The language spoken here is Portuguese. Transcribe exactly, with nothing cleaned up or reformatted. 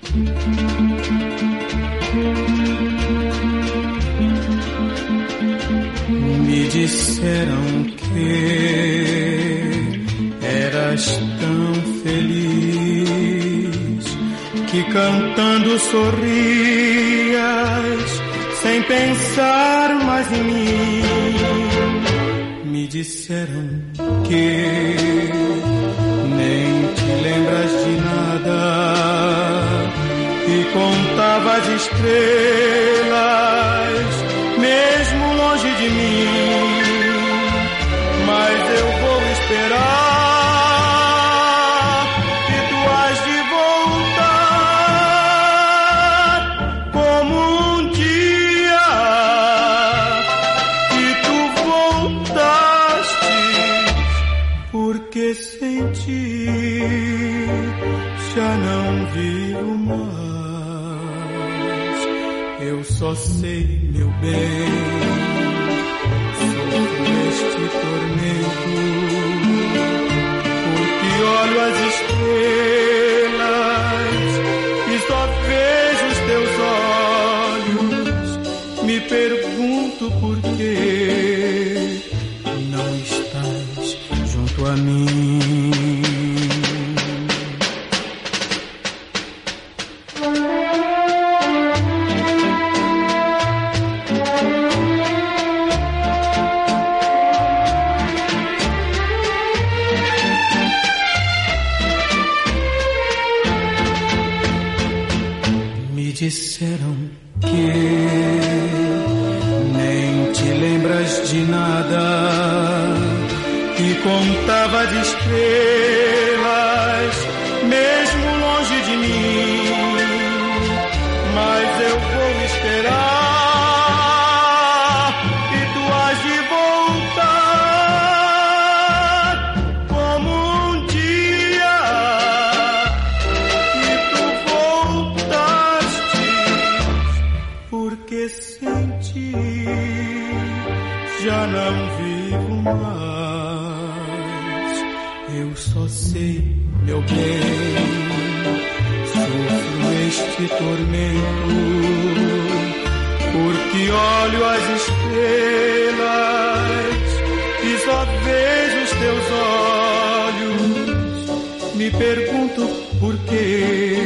Me disseram que eras tão feliz, que cantando sorrias sem pensar mais em mim. Me disseram que nem te lembras de nada e contavas estrelas mesmo longe de mim. Mas eu vou esperar que tu has de voltar, como um dia que tu voltaste, porque sem ti já não vivo mais. Eu só sei, meu bem, sofro este tormento, porque olho as estrelas e só vejo os teus olhos. Me pergunto por que não estás junto a mim. Disseram que nem te lembras de nada e contava de estrelas mesmo longe de mim. Mas eu vou esperar que tu has de voltar, como um dia que tu voltaste, porque sem ti já não vivo mais. Eu só sei, meu bem, sofro este tormento, porque olho as estrelas e só vejo os teus olhos. Me pergunto por quê